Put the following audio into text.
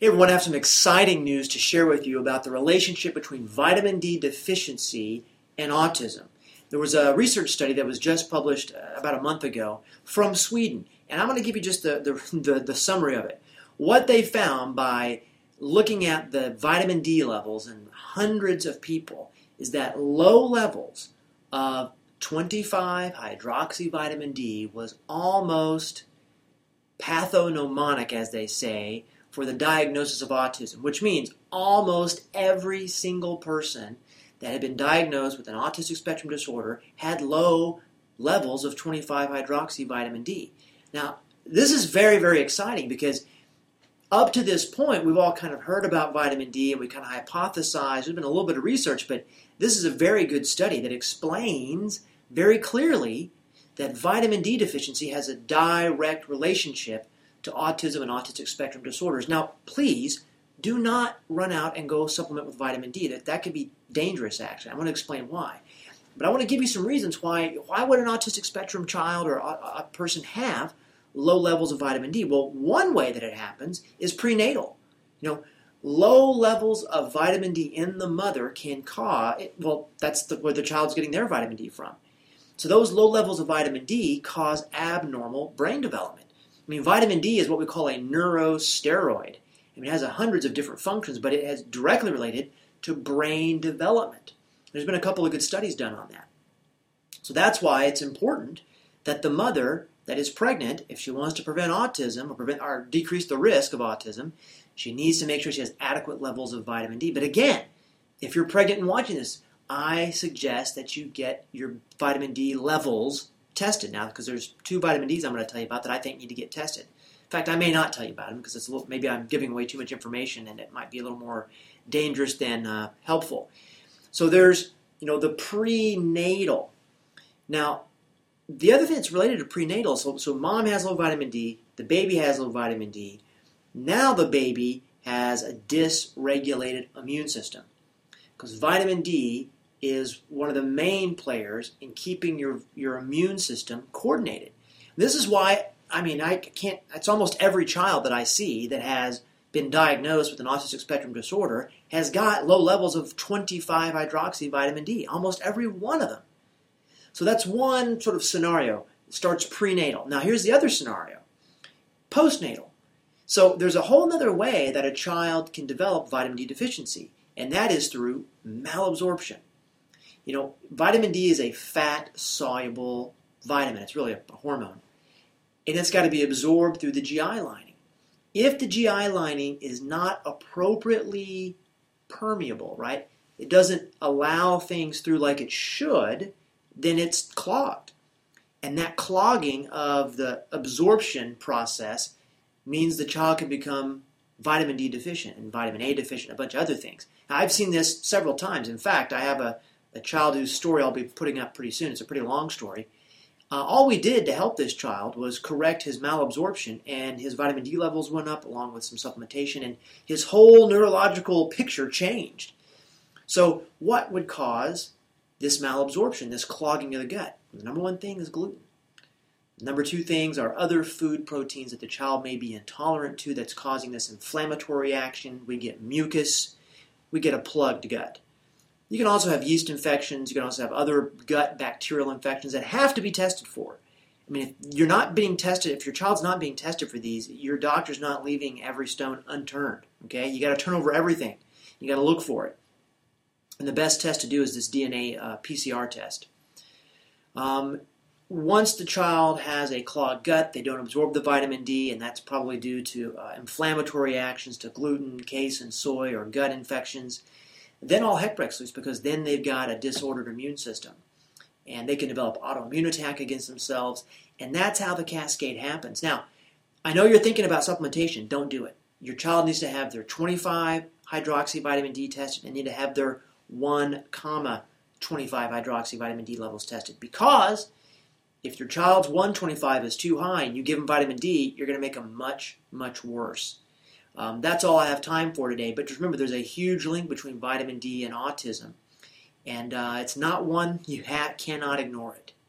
Hey everyone, I have some exciting news to share with you about the relationship between vitamin D deficiency and autism. There was a research study that was just published about a month ago from Sweden, and I'm going to give you just the summary of it. What they found by looking at the vitamin D levels in hundreds of people is that low levels of 25-hydroxy vitamin D was almost pathognomonic, as they say, for the diagnosis of autism, which means almost every single person that had been diagnosed with an autistic spectrum disorder had low levels of 25-hydroxy vitamin D. Now, this is very, very exciting because up to this point, we've all kind of heard about vitamin D and we kind of hypothesized. There's been a little bit of research, but this is a very good study that explains very clearly that vitamin D deficiency has a direct relationship to autism and autistic spectrum disorders. Now, please do not run out and go supplement with vitamin D. That could be dangerous, actually. I'm going to explain why. But I want to give you some reasons why would an autistic spectrum child or a person have low levels of vitamin D? Well, one way that it happens is prenatal. Low levels of vitamin D in the mother can cause, that's where the child's getting their vitamin D from. So those low levels of vitamin D cause abnormal brain development. Vitamin D is what we call a neurosteroid. It has hundreds of different functions, but it has directly related to brain development. There's been a couple of good studies done on that. So that's why it's important that the mother that is pregnant, if she wants to prevent autism or decrease the risk of autism, she needs to make sure she has adequate levels of vitamin D. But again, if you're pregnant and watching this, I suggest that you get your vitamin D levels tested now, because there's 2 vitamin Ds I'm going to tell you about that I think need to get tested. In fact, I may not tell you about them because maybe I'm giving away too much information and it might be a little more dangerous than helpful. So there's, the prenatal. Now, the other thing that's related to prenatal, so mom has low vitamin D, the baby has low vitamin D. Now the baby has a dysregulated immune system because vitamin D is one of the main players in keeping your immune system coordinated. This is why, it's almost every child that I see that has been diagnosed with an autistic spectrum disorder has got low levels of 25-hydroxy vitamin D, almost every one of them. So that's one sort of scenario. It starts prenatal. Now here's the other scenario, postnatal. So there's a whole other way that a child can develop vitamin D deficiency, and that is through malabsorption. Vitamin D is a fat-soluble vitamin. It's really a hormone. And it's got to be absorbed through the GI lining. If the GI lining is not appropriately permeable, right, it doesn't allow things through like it should, then it's clogged. And that clogging of the absorption process means the child can become vitamin D deficient and vitamin A deficient, a bunch of other things. Now, I've seen this several times. In fact, I have a child whose story I'll be putting up pretty soon. It's a pretty long story. All we did to help this child was correct his malabsorption, and his vitamin D levels went up along with some supplementation, and his whole neurological picture changed. So what would cause this malabsorption, this clogging of the gut? The number one thing is gluten. The number 2 things are other food proteins that the child may be intolerant to that's causing this inflammatory action. We get mucus. We get a plugged gut. You can also have yeast infections. You can also have other gut bacterial infections that have to be tested for. If you're not being tested, if your child's not being tested for these, your doctor's not leaving every stone unturned. Okay, you got to turn over everything. You got to look for it. And the best test to do is this DNA PCR test. Once the child has a clogged gut, they don't absorb the vitamin D, and that's probably due to inflammatory actions to gluten, casein, soy, or gut infections. Then all heck breaks loose because then they've got a disordered immune system. And they can develop autoimmune attack against themselves. And that's how the cascade happens. Now, I know you're thinking about supplementation. Don't do it. Your child needs to have their 25-hydroxy vitamin D tested and need to have their 1,25-hydroxy vitamin D levels tested. Because if your child's 125 is too high and you give them vitamin D, you're going to make them much, much worse. That's all I have time for today. But just remember, there's a huge link between vitamin D and autism. And it's not one you cannot ignore it.